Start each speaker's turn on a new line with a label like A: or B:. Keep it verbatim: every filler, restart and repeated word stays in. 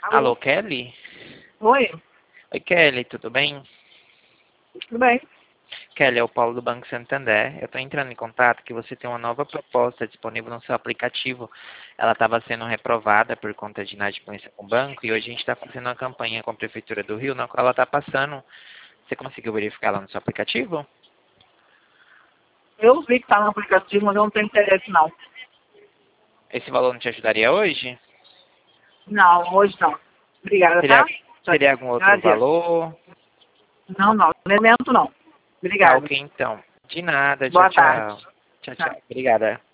A: Alô, Kelly?
B: Oi,
A: Oi, Kelly, tudo bem?
B: tudo bem?
A: Kelly, é o Paulo do Banco Santander. Eu estou entrando em contato que você tem uma nova proposta disponível no seu aplicativo. Ela estava sendo reprovada por conta de inadimplência com o banco e hoje a gente está fazendo uma campanha com a Prefeitura do Rio, na qual ela está passando. Você conseguiu verificar lá no seu aplicativo?
B: Eu vi que tá no aplicativo, mas eu não tenho interesse não.
A: Esse valor não te ajudaria hoje?
B: Não, hoje não. Obrigada,
A: Teria,
B: tá? Tchau,
A: teria algum outro
B: adeus.
A: valor?
B: Não, não, no momento não.
A: Tá
B: Obrigada.
A: ok, então. De nada, tchau,
B: Boa tarde.
A: tchau. Tchau,
B: Tchau.
A: tchau. Obrigada.